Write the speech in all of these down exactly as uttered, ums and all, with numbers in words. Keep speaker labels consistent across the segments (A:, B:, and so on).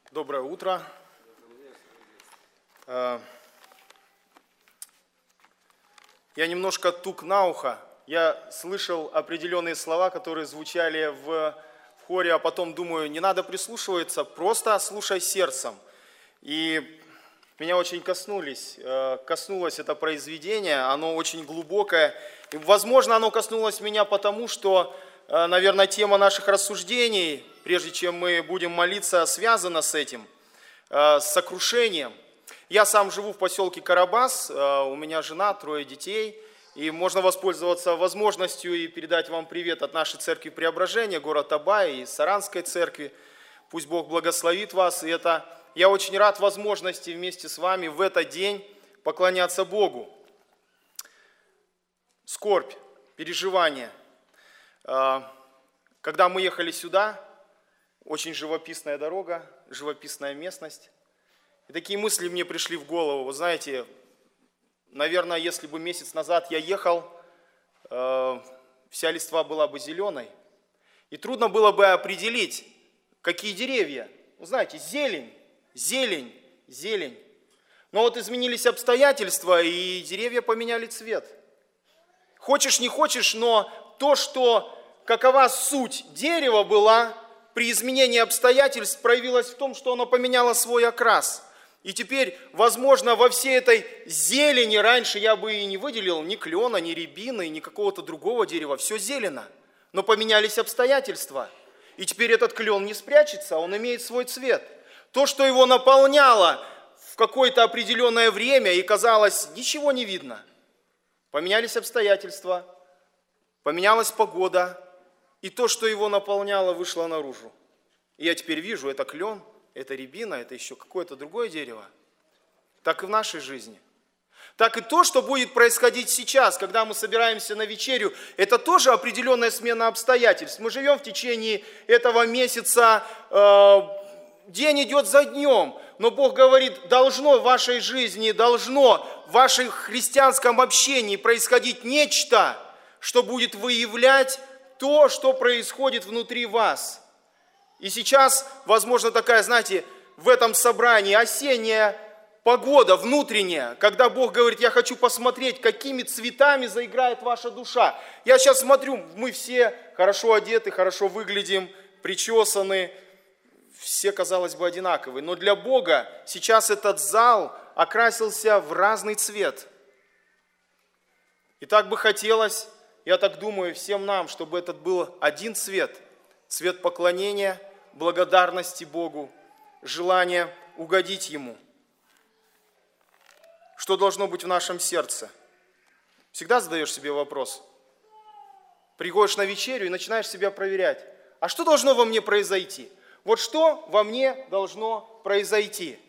A: Доброе утро. Я немножко тук на ухо. Я слышал определенные слова, которые звучали в хоре, а потом думаю, не надо прислушиваться, просто слушай сердцем. И меня очень коснулись, коснулось это произведение, оно очень глубокое. И, возможно, оно коснулось меня потому, что, наверное, тема наших рассуждений, прежде чем мы будем молиться, связана с этим, с сокрушением. Я сам живу в поселке Карабас, у меня жена, трое детей, и можно воспользоваться возможностью и передать вам привет от нашей церкви Преображения, город Абай и Саранской церкви. Пусть Бог благословит вас, и это я очень рад возможности вместе с вами в этот день поклоняться Богу. Скорбь, переживания. Когда мы ехали сюда, очень живописная дорога, живописная местность. И такие мысли мне пришли в голову. Вы знаете, наверное, если бы месяц назад я ехал, э, вся листва была бы зеленой. И трудно было бы определить, какие деревья. Вы знаете, зелень, зелень, зелень. Но вот изменились обстоятельства, и деревья поменяли цвет. Хочешь, не хочешь, но то, что какова суть дерева была, при изменении обстоятельств проявилось в том, что оно поменяло свой окрас. И теперь, возможно, во всей этой зелени раньше я бы и не выделил ни клена, ни рябины, ни какого-то другого дерева. Все зелено. Но поменялись обстоятельства. И теперь этот клен не спрячется, он имеет свой цвет. То, что его наполняло в какое-то определенное время и казалось, ничего не видно. Поменялись обстоятельства, поменялась погода, и то, что его наполняло, вышло наружу. И я теперь вижу, это клен, это рябина, это еще какое-то другое дерево. Так и в нашей жизни. Так и то, что будет происходить сейчас, когда мы собираемся на вечерю, это тоже определенная смена обстоятельств. Мы живем в течение этого месяца, э, день идет за днем, но Бог говорит, должно в вашей жизни, должно в вашем христианском общении происходить нечто, что будет выявлять то, что происходит внутри вас. И сейчас, возможно, такая, знаете, в этом собрании осенняя погода внутренняя, когда Бог говорит, я хочу посмотреть, какими цветами заиграет ваша душа. Я сейчас смотрю, мы все хорошо одеты, хорошо выглядим, причесаны, все, казалось бы, одинаковые. Но для Бога сейчас этот зал окрасился в разный цвет. И так бы хотелось, я так думаю, всем нам, чтобы этот был один цвет. Цвет поклонения, благодарности Богу, желания угодить Ему. Что должно быть в нашем сердце? Всегда задаешь себе вопрос. Приходишь на вечерю и начинаешь себя проверять. А что должно во мне произойти? Вот что во мне должно произойти?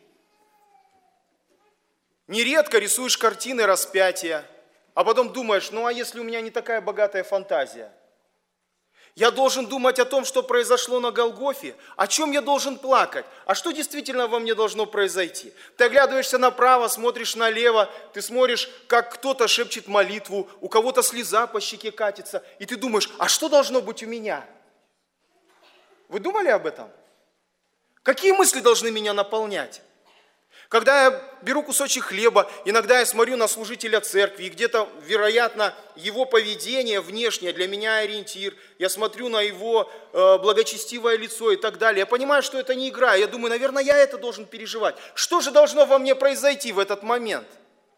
A: Нередко рисуешь картины распятия, а потом думаешь, ну а если у меня не такая богатая фантазия? Я должен думать о том, что произошло на Голгофе, о чем я должен плакать, а что действительно во мне должно произойти. Ты оглядываешься направо, смотришь налево, ты смотришь, как кто-то шепчет молитву, у кого-то слеза по щеке катится, и ты думаешь, а что должно быть у меня? Вы думали об этом? Какие мысли должны меня наполнять? Когда я беру кусочек хлеба, иногда я смотрю на служителя церкви, и где-то, вероятно, его поведение внешнее для меня ориентир. Я смотрю на его э, благочестивое лицо и так далее. Я понимаю, что это не игра. Я думаю, наверное, я это должен переживать. Что же должно во мне произойти в этот момент?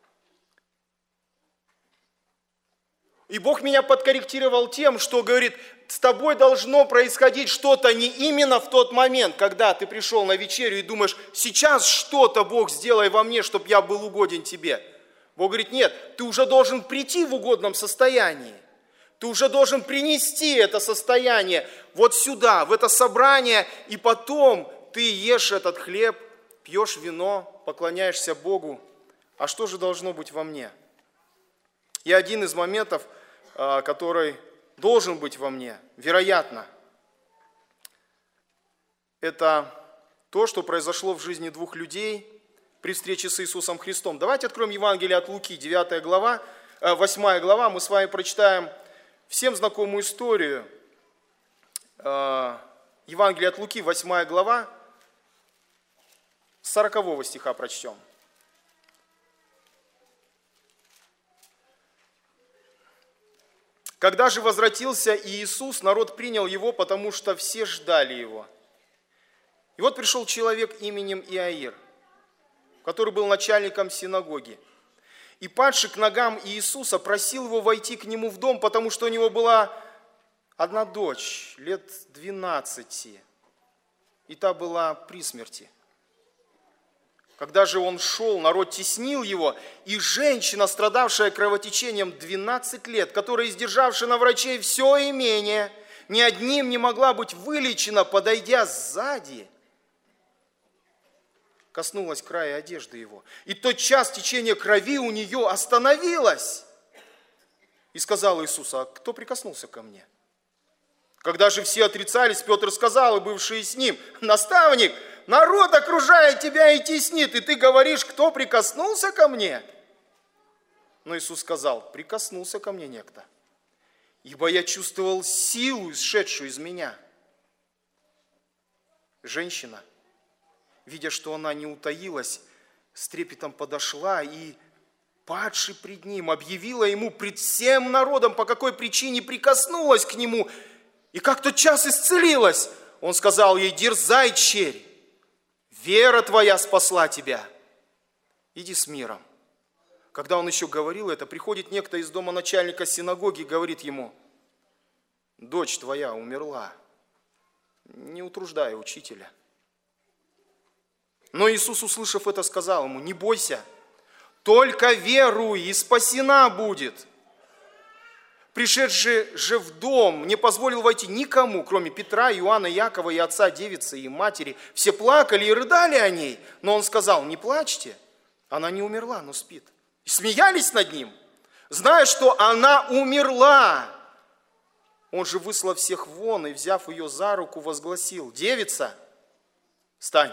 A: И Бог меня подкорректировал тем, что говорит, с тобой должно происходить что-то не именно в тот момент, когда ты пришел на вечерю и думаешь, сейчас что-то, Бог, сделай во мне, чтобы я был угоден тебе. Бог говорит, нет, ты уже должен прийти в угодном состоянии. Ты уже должен принести это состояние вот сюда, в это собрание, и потом ты ешь этот хлеб, пьешь вино, поклоняешься Богу. А что же должно быть во мне? И один из моментов, который должен быть во мне, вероятно, это то, что произошло в жизни двух людей при встрече с Иисусом Христом. Давайте откроем Евангелие от Луки, девятая глава, восьмая глава. Мы с вами прочитаем всем знакомую историю. Евангелие от Луки, восьмая глава, С сорокового стиха прочтем. Когда же возвратился Иисус, народ принял его, потому что все ждали его. И вот пришел человек именем Иаир, который был начальником синагоги. И, падший к ногам Иисуса, просил его войти к нему в дом, потому что у него была одна дочь, лет двенадцати, и та была при смерти. Когда же он шел, народ теснил его, и женщина, страдавшая кровотечением двенадцать лет, которая, издержавшая на врачей все имение, ни одним не могла быть вылечена, подойдя сзади, коснулась края одежды его. И тотчас течение крови у нее остановилось. И сказал Иисус: а кто прикоснулся ко мне? Когда же все отрицались, Петр сказал, и бывшие с ним: наставник, народ окружает тебя и теснит, и ты говоришь, кто прикоснулся ко мне? Но Иисус сказал: прикоснулся ко мне некто, ибо я чувствовал силу, исшедшую из меня. Женщина, видя, что она не утаилась, с трепетом подошла и, падши пред ним, объявила ему пред всем народом, по какой причине прикоснулась к нему, и как тотчас исцелилась. Он сказал ей: дерзай, черь, вера твоя спасла тебя, иди с миром. Когда он еще говорил это, приходит некто из дома начальника синагоги и говорит ему: дочь твоя умерла, не утруждай учителя. Но Иисус, услышав это, сказал ему: не бойся, только веруй, и спасена будет. Пришедший же в дом не позволил войти никому, кроме Петра, Иоанна, Якова и отца девицы и матери. Все плакали и рыдали о ней, но он сказал: не плачьте, она не умерла, но спит. И смеялись над ним, зная, что она умерла. Он же, выслав всех вон и, взяв ее за руку, возгласил: девица, встань.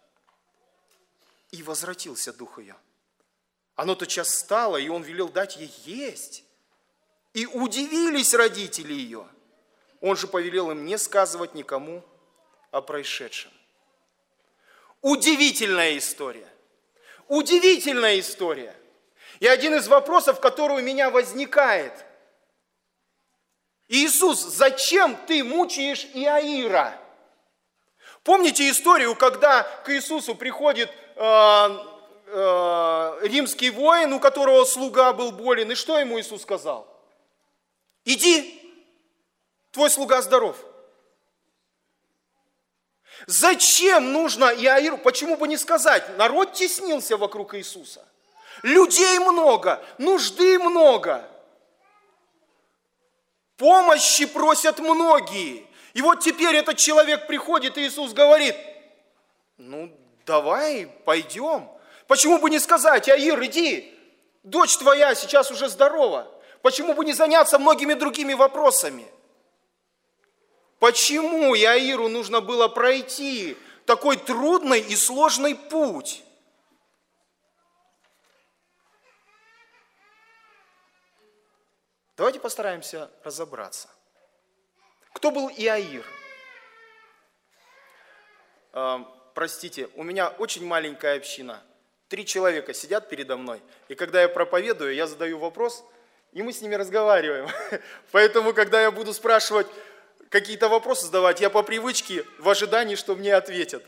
A: И возвратился дух ее. Оно тотчас встало, и он велел дать ей есть. И удивились родители ее. Он же повелел им не сказывать никому о происшедшем. Удивительная история. Удивительная история. И один из вопросов, который у меня возникает: Иисус, зачем ты мучаешь Иаира? Помните историю, когда к Иисусу приходит э, э, римский воин, у которого слуга был болен, и что ему Иисус сказал? Иди, твой слуга здоров. Зачем нужно Иаиру? Почему бы не сказать? Народ теснился вокруг Иисуса. Людей много, нужды много. Помощи просят многие. И вот теперь этот человек приходит, и Иисус говорит: ну, давай, пойдем. Почему бы не сказать: Иаир, иди, дочь твоя сейчас уже здорова. Почему бы не заняться многими другими вопросами? Почему Иаиру нужно было пройти такой трудный и сложный путь? Давайте постараемся разобраться. Кто был Иаир? Э, простите, у меня очень маленькая община. Три человека сидят передо мной, и когда я проповедую, я задаю вопрос, и мы с ними разговариваем. Поэтому, когда я буду спрашивать, какие-то вопросы задавать, я по привычке в ожидании, что мне ответят.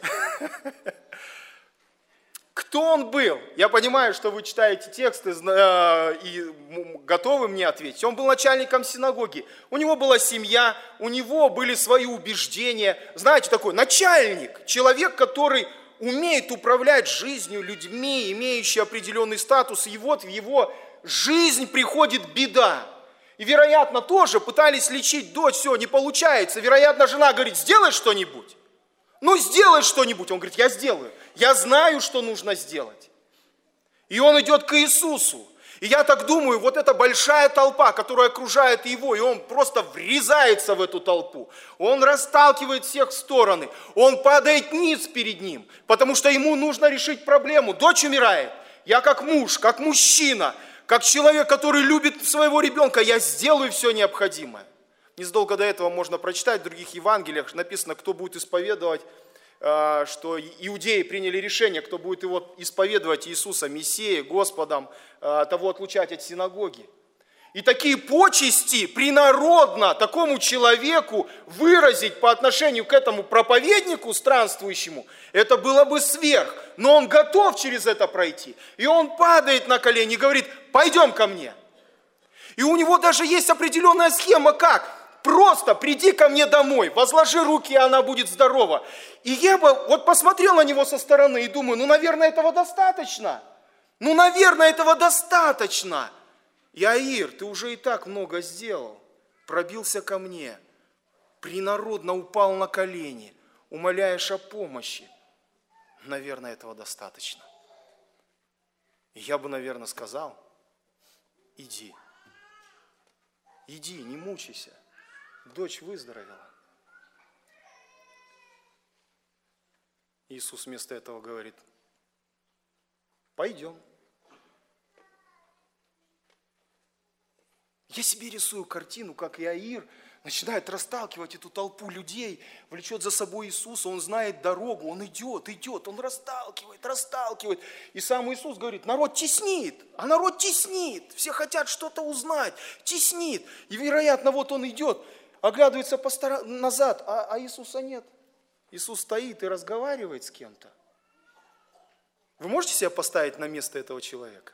A: Кто он был? Я понимаю, что вы читаете тексты и готовы мне ответить. Он был начальником синагоги, у него была семья, у него были свои убеждения. Знаете, такой начальник, человек, который умеет управлять жизнью, людьми, имеющий определенный статус, и вот в его жизнь приходит беда. И, вероятно, тоже пытались лечить дочь, все, не получается. Вероятно, жена говорит: сделай что-нибудь. Ну, сделай что-нибудь. Он говорит: я сделаю. Я знаю, что нужно сделать. И он идет к Иисусу. И я так думаю, вот эта большая толпа, которая окружает его, и он просто врезается в эту толпу. Он расталкивает всех в стороны. Он падает ниц перед ним, потому что ему нужно решить проблему. Дочь умирает. Я как муж, как мужчина, как человек, который любит своего ребенка, я сделаю все необходимое. Незадолго до этого можно прочитать в других Евангелиях, написано, кто будет исповедовать что иудеи приняли решение, кто будет его исповедовать Иисуса Мессией, Господом, того отлучать от синагоги. И такие почести принародно такому человеку выразить по отношению к этому проповеднику странствующему, это было бы сверх. Но он готов через это пройти. И он падает на колени и говорит: пойдем ко мне. И у него даже есть определенная схема, как. Просто приди ко мне домой, возложи руки, и она будет здорова. И я бы вот посмотрел на него со стороны и думаю, ну, наверное, этого достаточно. Ну, наверное, этого достаточно. Иаир, ты уже и так много сделал. Пробился ко мне, принародно упал на колени, умоляешь о помощи. Наверное, этого достаточно. И я бы, наверное, сказал: иди. Иди, не мучайся. Дочь выздоровела. Иисус вместо этого говорит: пойдем. Я себе рисую картину, как Иаир начинает расталкивать эту толпу людей, влечет за собой Иисуса, он знает дорогу, он идет, идет, он расталкивает, расталкивает. И сам Иисус говорит: народ теснит, а народ теснит, все хотят что-то узнать, теснит. И, вероятно, вот он идет, оглядывается по стор... назад, а, а Иисуса нет. Иисус стоит и разговаривает с кем-то. Вы можете себя поставить на место этого человека?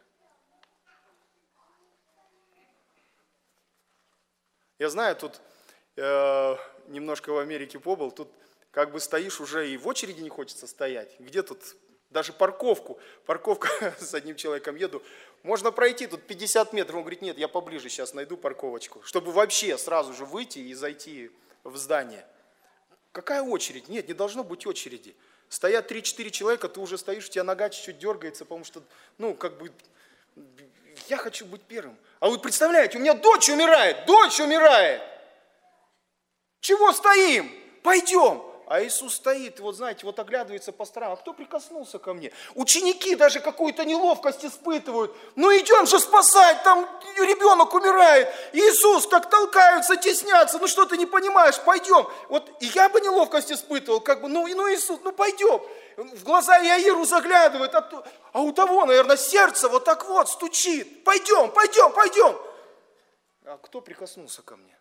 A: Я знаю, тут э, немножко в Америке побыл, тут как бы стоишь уже и в очереди не хочется стоять. Где тут даже парковку, парковка с одним человеком еду, можно пройти тут пятьдесят метров. Он говорит: нет, я поближе сейчас найду парковочку, чтобы вообще сразу же выйти и зайти в здание. Какая очередь? Нет, не должно быть очереди. Стоят три-четыре человека, ты уже стоишь, у тебя нога чуть-чуть дергается, потому что, ну, как бы, я хочу быть первым. А вы представляете, у меня дочь умирает, дочь умирает. Чего стоим? Пойдем. А Иисус стоит, вот знаете, вот оглядывается по сторонам. А кто прикоснулся ко мне? Ученики даже какую-то неловкость испытывают. Ну идем же спасать, там ребенок умирает. Иисус, так толкаются, теснятся. Ну что ты не понимаешь, пойдем. Вот и я бы неловкость испытывал, как бы, ну, ну Иисус, ну пойдем. В глаза Иаиру заглядывает, а, а у того, наверное, сердце вот так вот стучит. Пойдем, пойдем, пойдем. А кто прикоснулся ко мне?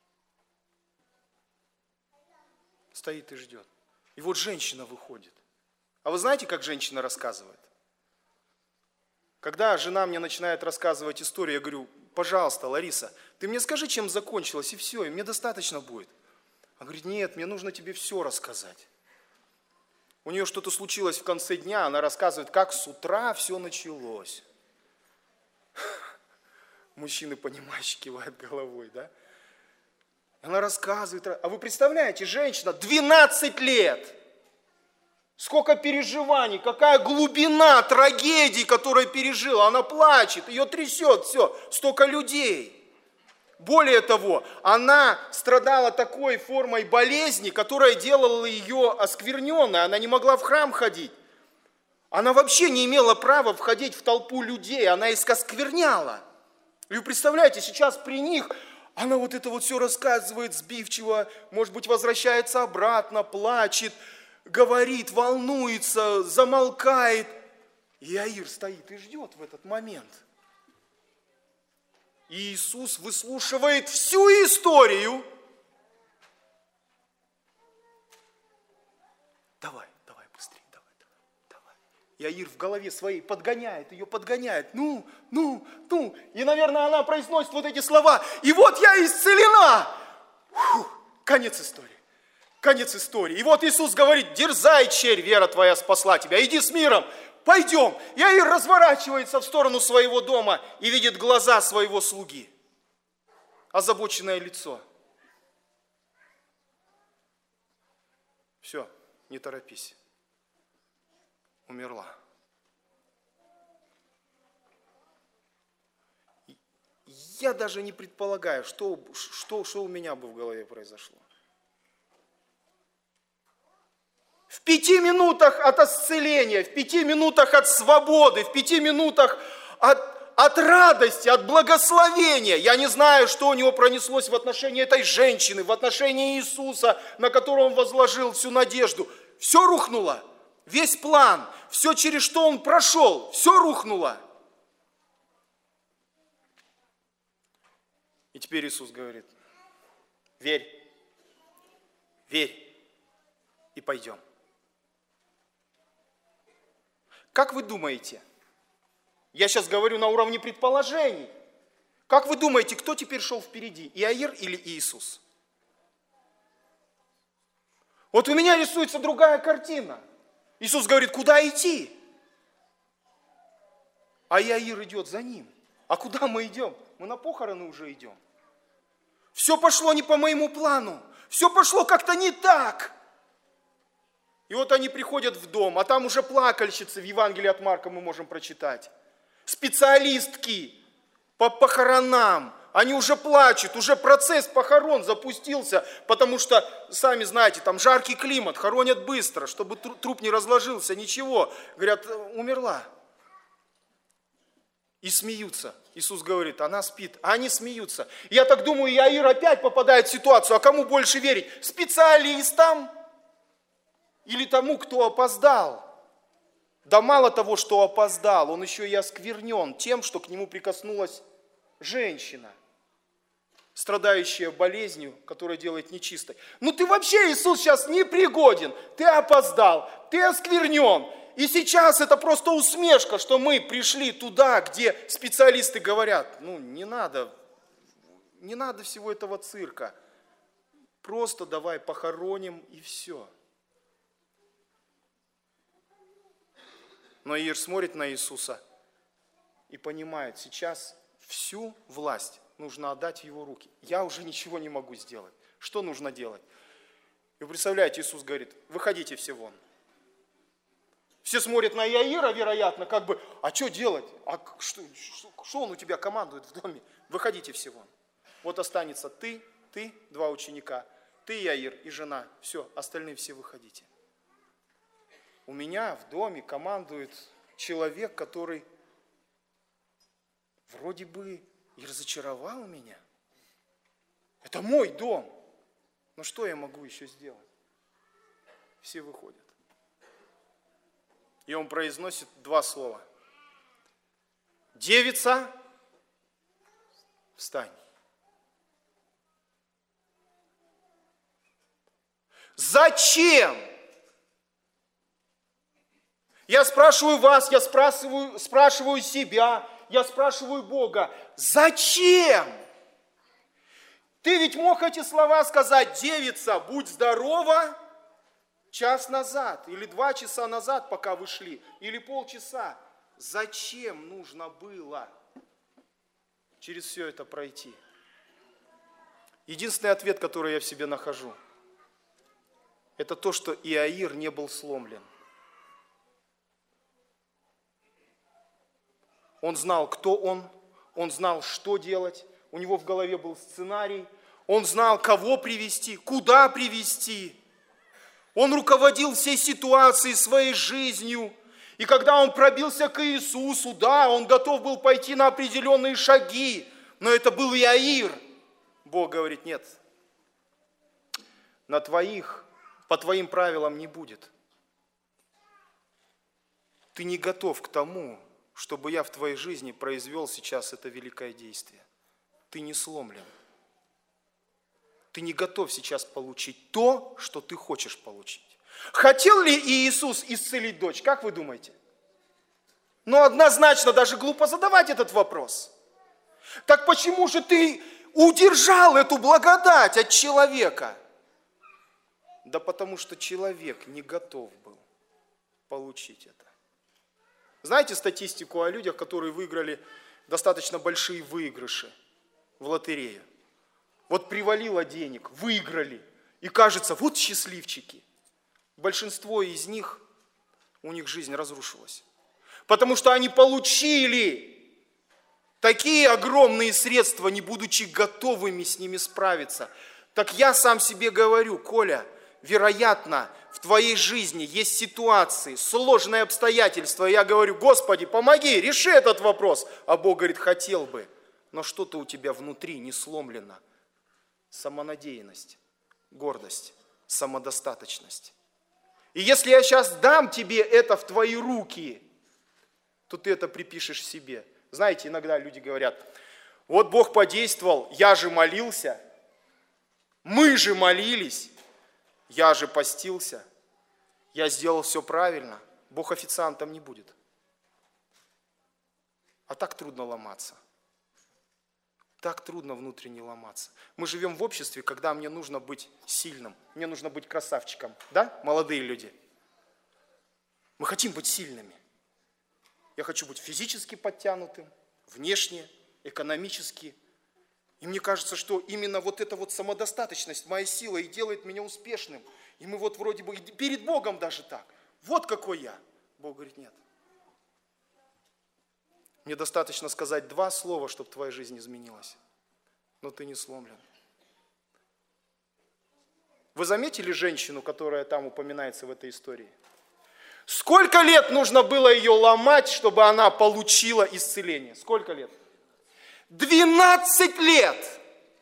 A: Стоит и ждет. И вот женщина выходит. А вы знаете, как женщина рассказывает? Когда жена мне начинает рассказывать историю, я говорю: пожалуйста, Лариса, ты мне скажи, чем закончилось, и все, и мне достаточно будет. Она говорит: нет, мне нужно тебе все рассказать. У нее что-то случилось в конце дня, она рассказывает, как с утра все началось. Мужчины, понимающие, кивают головой, да? Она рассказывает. А вы представляете, женщина, двенадцать лет. Сколько переживаний, какая глубина трагедии, которую пережила. Она плачет, ее трясет, все, столько людей. Более того, она страдала такой формой болезни, которая делала ее оскверненной. Она не могла в храм ходить. Она вообще не имела права входить в толпу людей. Она их оскверняла. И вы представляете, сейчас при них она вот это вот все рассказывает сбивчиво, может быть, возвращается обратно, плачет, говорит, волнуется, замолкает. И Иаир стоит и ждет в этот момент. И Иисус выслушивает всю историю. Давай, давай быстрее, давай, давай, давай. Иаир в голове своей подгоняет, ее подгоняет. Ну, ну, ну. И, наверное, она произносит вот эти слова. И вот я исцелена. Фу, конец истории. Конец истории. И вот Иисус говорит: дерзай, черь, вера твоя спасла тебя. Иди с миром. Пойдем. Иаир разворачивается в сторону своего дома и видит глаза своего слуги. Озабоченное лицо. Все, не торопись. Умерла. Я даже не предполагаю, что, что, что у меня бы в голове произошло. В пяти минутах от исцеления, в пяти минутах от свободы, в пяти минутах от, от радости, от благословения. Я не знаю, что у него пронеслось в отношении этой женщины, в отношении Иисуса, на которого он возложил всю надежду. все рухнуло. Весь план, все, через что он прошел, все рухнуло. И теперь Иисус говорит: верь, верь и пойдем. Как вы думаете, я сейчас говорю на уровне предположений, как вы думаете, кто теперь шел впереди, Иаир или Иисус? Вот у меня рисуется другая картина. Иисус говорит: куда идти? А Иаир идет за ним. А куда мы идем? Мы на похороны уже идем. Все пошло не по моему плану. Все пошло как-то не так. И вот они приходят в дом, а там уже плакальщицы, в Евангелии от Марка мы можем прочитать. Специалистки по похоронам. Они уже плачут, уже процесс похорон запустился, потому что, сами знаете, там жаркий климат, хоронят быстро, чтобы труп не разложился, ничего. Говорят: умерла. И смеются. Иисус говорит: она спит, а они смеются. Я так думаю, Иаир опять попадает в ситуацию, а кому больше верить? Специалистам или тому, кто опоздал? Да мало того, что опоздал, он еще и осквернен тем, что к нему прикоснулась женщина, страдающая болезнью, которая делает нечистой. Ну ты вообще, Иисус, сейчас непригоден, ты опоздал, ты осквернен. И сейчас это просто усмешка, что мы пришли туда, где специалисты говорят: ну не надо, не надо всего этого цирка, просто давай похороним и все. Но Иаир смотрит на Иисуса и понимает: сейчас всю власть нужно отдать в его руки. Я уже ничего не могу сделать. Что нужно делать? И вы представляете, Иисус говорит: выходите все вон. Все смотрят на Иаира, вероятно, как бы: а что делать? А что, что он у тебя командует в доме? Выходите все вон. Вот останется ты, ты, два ученика, ты, Иаир, и жена. Все, остальные все выходите. У меня в доме командует человек, который вроде бы и разочаровал меня. Это мой дом. Но что я могу еще сделать? Все выходят. И он произносит два слова: девица, встань. Зачем? Я спрашиваю вас, я спрашиваю, спрашиваю себя, я спрашиваю Бога: зачем? Ты ведь мог эти слова сказать: девица, будь здорова, час назад, или два часа назад, пока вы шли, или полчаса. Зачем нужно было через все это пройти? Единственный ответ, который я в себе нахожу, это то, что Иаир не был сломлен. Он знал, кто он, он знал, что делать, у него в голове был сценарий, он знал, кого привести, куда привести. Он руководил всей ситуацией, своей жизнью. И когда он пробился к Иисусу, да, он готов был пойти на определенные шаги, но это был Иаир. Бог говорит: нет, на твоих, по твоим правилам не будет. Ты не готов к тому, чтобы я в твоей жизни произвел сейчас это великое действие. Ты не сломлен. Ты не готов сейчас получить то, что ты хочешь получить. Хотел ли Иисус исцелить дочь? Как вы думаете? Ну, однозначно, даже глупо задавать этот вопрос. Так почему же ты удержал эту благодать от человека? Да потому что человек не готов был получить это. Знаете статистику о людях, которые выиграли достаточно большие выигрыши в лотерею? Вот привалило денег, выиграли, и кажется, вот счастливчики. Большинство из них, у них жизнь разрушилась. Потому что они получили такие огромные средства, не будучи готовыми с ними справиться. Так я сам себе говорю: Коля, вероятно, в твоей жизни есть ситуации, сложные обстоятельства. И я говорю: Господи, помоги, реши этот вопрос. А Бог говорит: хотел бы, но что-то у тебя внутри не сломлено. Самонадеянность, гордость, самодостаточность. И если я сейчас дам тебе это в твои руки, то ты это припишешь себе. Знаете, иногда люди говорят, вот Бог подействовал, я же молился, мы же молились, я же постился, я сделал все правильно, Бог официантом не будет. А так трудно ломаться. Так трудно внутренне ломаться. Мы живем в обществе, когда мне нужно быть сильным, мне нужно быть красавчиком. Да, молодые люди? Мы хотим быть сильными. Я хочу быть физически подтянутым, внешне, экономически. И мне кажется, что именно вот эта вот самодостаточность, моя сила и делает меня успешным. И мы вот вроде бы перед Богом даже так. Вот какой я. Бог говорит, нет. Мне достаточно сказать два слова, чтобы твоя жизнь изменилась. Но ты не сломлен. Вы заметили женщину, которая там упоминается в этой истории? Сколько лет нужно было ее ломать, чтобы она получила исцеление? Сколько лет? двенадцать лет!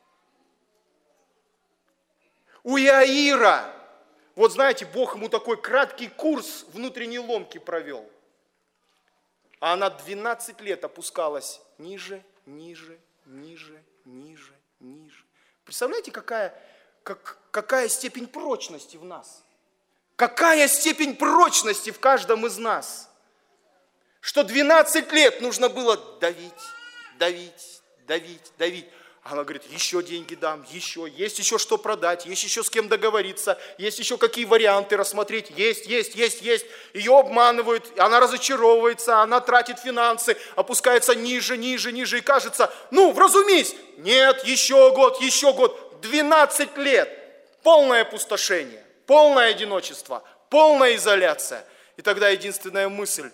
A: У Иаира, вот знаете, Бог ему такой краткий курс внутренней ломки провел. А она двенадцать лет опускалась ниже, ниже, ниже, ниже, ниже. Представляете, какая, как, какая степень прочности в нас? Какая степень прочности в каждом из нас? Что двенадцать лет нужно было давить, давить, давить, давить. Она говорит, еще деньги дам, еще, есть еще что продать, есть еще с кем договориться, есть еще какие варианты рассмотреть, есть, есть, есть, есть. Ее обманывают, она разочаровывается, она тратит финансы, опускается ниже, ниже, ниже, и кажется, ну, вразумись. Нет, еще год, еще год, двенадцать лет, полное опустошение, полное одиночество, полная изоляция. И тогда единственная мысль,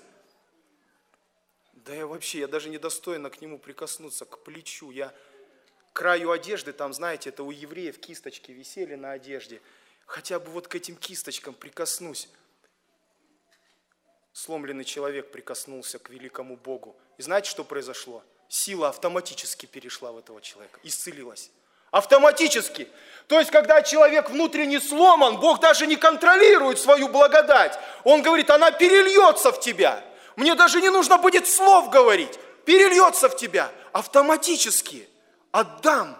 A: да я вообще, я даже недостойна к нему прикоснуться, к плечу, я... краю одежды, там, знаете, это у евреев кисточки висели на одежде. Хотя бы вот к этим кисточкам прикоснусь. Сломленный человек прикоснулся к великому Богу. И знаете, что произошло? Сила автоматически перешла в этого человека, исцелилась. Автоматически. То есть, когда человек внутренне сломан, Бог даже не контролирует свою благодать. Он говорит, она перельется в тебя. Мне даже не нужно будет слов говорить. Перельется в тебя автоматически. Отдам.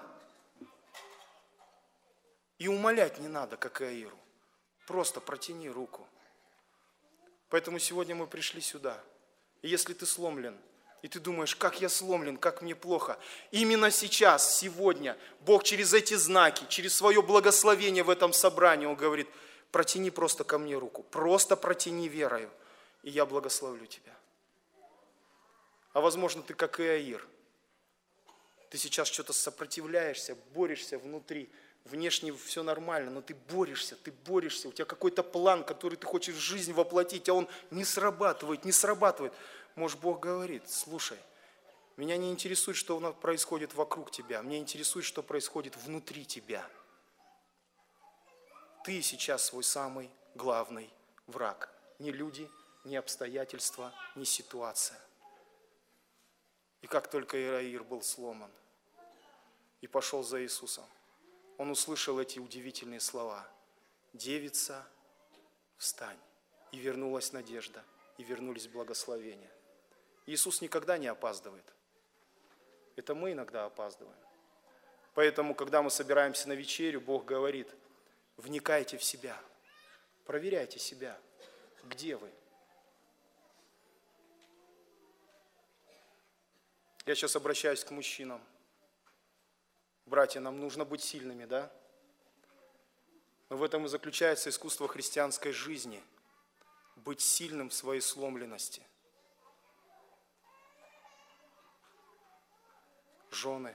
A: И умолять не надо, как Иаиру. Просто протяни руку. Поэтому сегодня мы пришли сюда. И если ты сломлен, и ты думаешь, как я сломлен, как мне плохо, именно сейчас, сегодня, Бог через эти знаки, через свое благословение в этом собрании, Он говорит, протяни просто ко мне руку, просто протяни верою, и я благословлю тебя. А возможно, ты как Иаир. Ты сейчас что-то сопротивляешься, борешься внутри. Внешне все нормально, но ты борешься, ты борешься. У тебя какой-то план, который ты хочешь в жизнь воплотить, а он не срабатывает, не срабатывает. Может, Бог говорит, слушай, меня не интересует, что происходит вокруг тебя. Меня интересует, что происходит внутри тебя. Ты сейчас свой самый главный враг. Не люди, не обстоятельства, не ситуация. И как только Иаир был сломан и пошел за Иисусом, он услышал эти удивительные слова. Девица, встань. И вернулась надежда, и вернулись благословения. Иисус никогда не опаздывает. Это мы иногда опаздываем. Поэтому, когда мы собираемся на вечерю, Бог говорит, вникайте в себя, проверяйте себя, где вы. Я сейчас обращаюсь к мужчинам. Братья, нам нужно быть сильными, да? Но в этом и заключается искусство христианской жизни. Быть сильным в своей сломленности. Жены.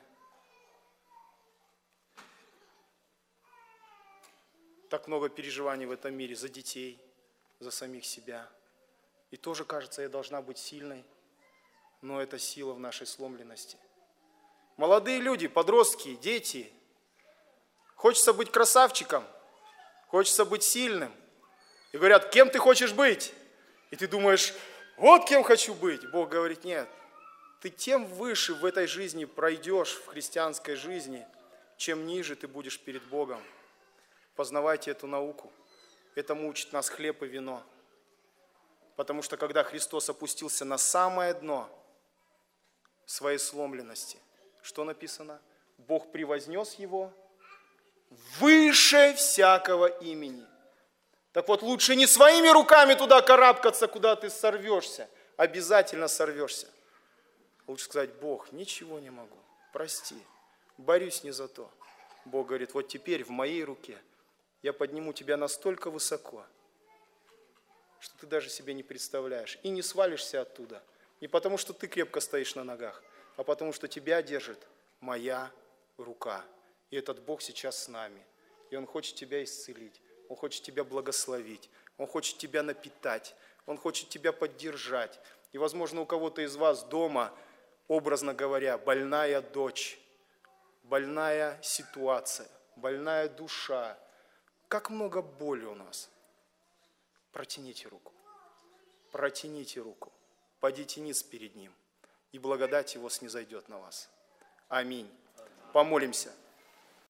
A: Так много переживаний в этом мире за детей, за самих себя. И тоже кажется, я должна быть сильной. Но это сила в нашей сломленности. Молодые люди, подростки, дети. Хочется быть красавчиком, хочется быть сильным. И говорят, кем ты хочешь быть? И ты думаешь, вот кем хочу быть. Бог говорит, нет. Ты тем выше в этой жизни пройдешь, в христианской жизни, чем ниже ты будешь перед Богом. Познавайте эту науку. Этому учит нас хлеб и вино. Потому что когда Христос опустился на самое дно своей сломленности, что написано? Бог превознес его выше всякого имени. Так вот, лучше не своими руками туда карабкаться, куда ты сорвешься. Обязательно сорвешься. Лучше сказать: Бог, ничего не могу, прости, борюсь не за то. Бог говорит: вот теперь в моей руке я подниму тебя настолько высоко, что ты даже себе не представляешь. И не свалишься оттуда. Не потому, что ты крепко стоишь на ногах, а потому, что тебя держит моя рука. И этот Бог сейчас с нами. И Он хочет тебя исцелить. Он хочет тебя благословить. Он хочет тебя напитать. Он хочет тебя поддержать. И, возможно, у кого-то из вас дома, образно говоря, больная дочь, больная ситуация, больная душа. Как много боли у нас. Протяните руку. Протяните руку. Падите низ перед Ним. И благодать Его снизойдет на вас. Аминь. Помолимся.